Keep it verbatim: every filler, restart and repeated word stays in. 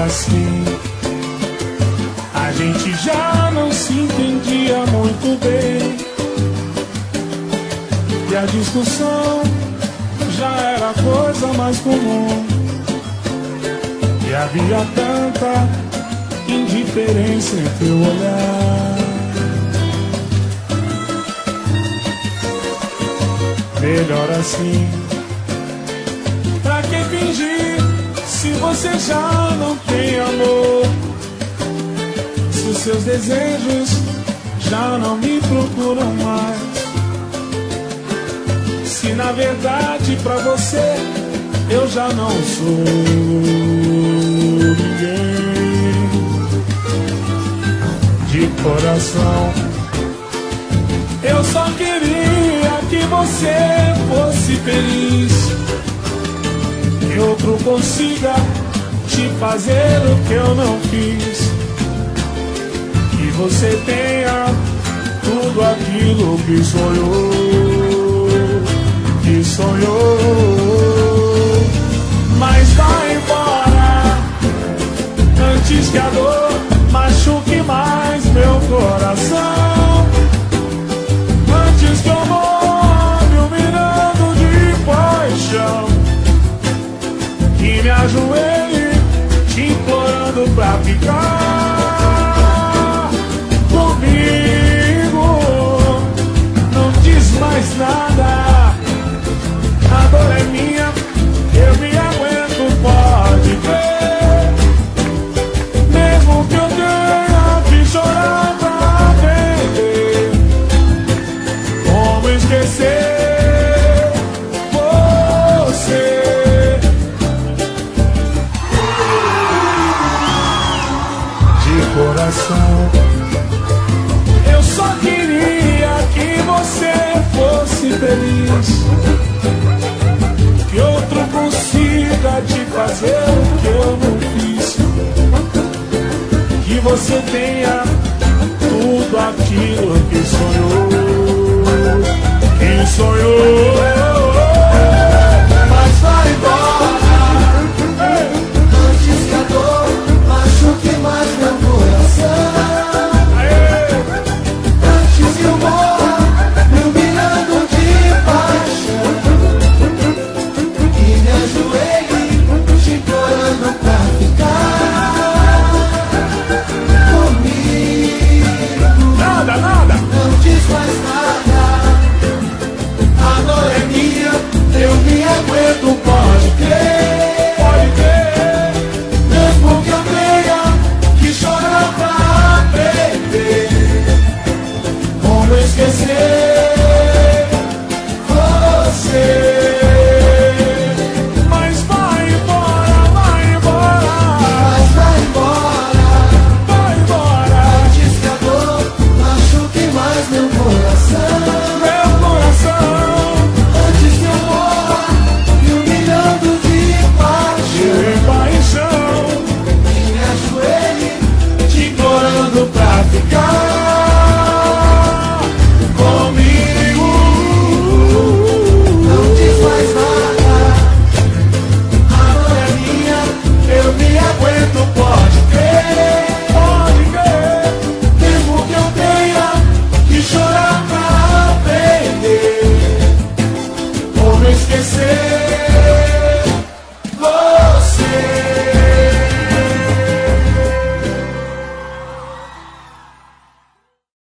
assim. A gente já não se entendia muito bem, e a discussão já era a coisa mais comum. E havia tanta indiferença em teu olhar. Melhor assim. Pra que fingir se você já não tem amor? Se os seus desejos já não me procuram mais. Se na verdade pra você eu já não sou ninguém. De coração eu só queria que você fosse feliz, que outro consiga te fazer o que eu não fiz, que você tenha tudo aquilo que sonhou, que sonhou. Mas vai embora antes que a dor machuque mais meu coração. Antes que eu morra me humilhando de paixão, que me ajoelhe te implorando pra ficar comigo. Não diz mais nada, a dor é minha, eu me aguento, pode ver. Mesmo que eu tenha que chorar pra ver, como esquecer você? De coração eu só queria que você fosse feliz, que outro consiga te fazer o que eu não fiz, que você tenha tudo aquilo que sonhou, que sonhou. Mas vai embora antes que a dor machuque mais meu coração. Antes que eu morra me humilhando de paixão, que me ajoelhe te implorando pra ficar comigo. Nada, nada. Não diz mais nada, a dor é minha, eu me aguento, pode crer. Pode crer. Mesmo que eu tenha que chorar pra aprender como esquecer você. Mas vai embora, vai embora, Mas vai embora vai embora. antes que a dor machuque mais meu coração. Meu coração Antes que eu morra me humilhando de paixão, de paixão, que me ajoelhe te implorando pra ficar comigo. Não diz mais nada, a dor é minha, eu me aguento, pode crer. Pode crer. Mesmo que eu tenha que chorar pra aprender como esquecer